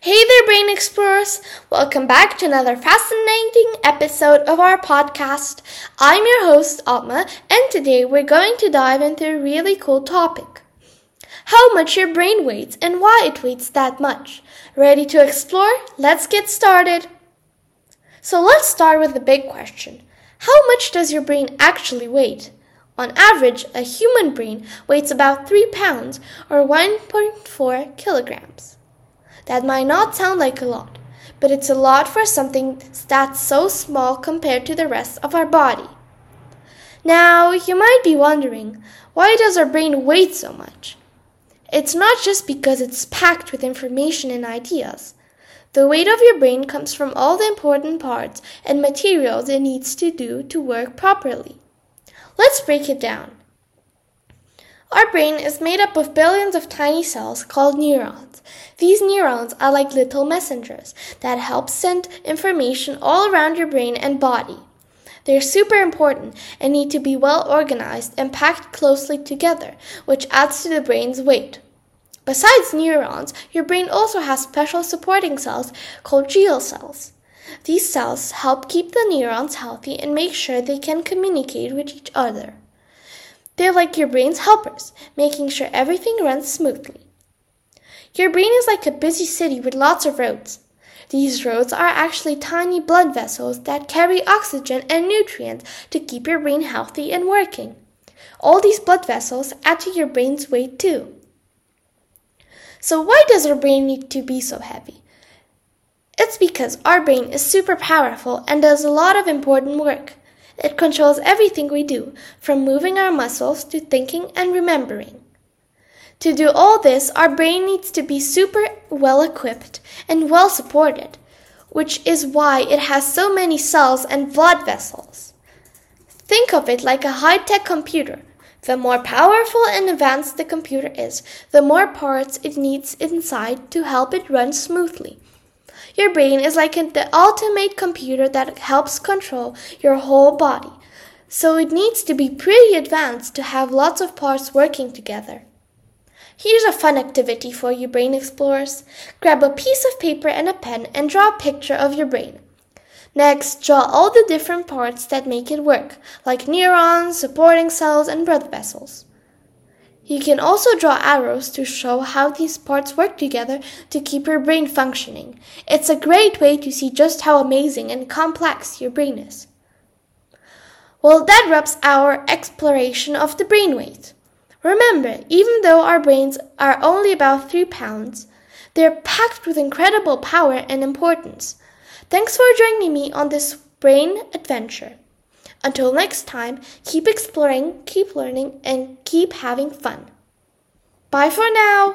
Hey there, Brain Explorers! Welcome back to another fascinating episode of our podcast. I'm your host, Alma, and today we're going to dive into a really cool topic. How much your brain weighs and why it weighs that much. Ready to explore? Let's get started! So let's start with the big question. How much does your brain actually weigh? On average, a human brain weighs about 3 pounds or 1.4 kilograms. That might not sound like a lot, but it's a lot for something that's so small compared to the rest of our body. Now, you might be wondering, why does our brain weigh so much? It's not just because it's packed with information and ideas. The weight of your brain comes from all the important parts and materials it needs to do to work properly. Let's break it down. Our brain is made up of billions of tiny cells called neurons. These neurons are like little messengers that help send information all around your brain and body. They're super important and need to be well organized and packed closely together, which adds to the brain's weight. Besides neurons, your brain also has special supporting cells called glial cells. These cells help keep the neurons healthy and make sure they can communicate with each other. They're like your brain's helpers, making sure everything runs smoothly. Your brain is like a busy city with lots of roads. These roads are actually tiny blood vessels that carry oxygen and nutrients to keep your brain healthy and working. All these blood vessels add to your brain's weight too. So why does our brain need to be so heavy? It's because our brain is super powerful and does a lot of important work. It controls everything we do, from moving our muscles to thinking and remembering. To do all this, our brain needs to be super well equipped and well supported, which is why it has so many cells and blood vessels. Think of it like a high-tech computer. The more powerful and advanced the computer is, the more parts it needs inside to help it run smoothly. Your brain is like the ultimate computer that helps control your whole body, so it needs to be pretty advanced to have lots of parts working together. Here's a fun activity for you brain explorers. Grab a piece of paper and a pen and draw a picture of your brain. Next, draw all the different parts that make it work, like neurons, supporting cells, and blood vessels. You can also draw arrows to show how these parts work together to keep your brain functioning. It's a great way to see just how amazing and complex your brain is. Well, that wraps our exploration of the brain weight. Remember, even though our brains are only about 3 pounds, they're packed with incredible power and importance. Thanks for joining me on this brain adventure. Until next time, keep exploring, keep learning, and keep having fun. Bye for now!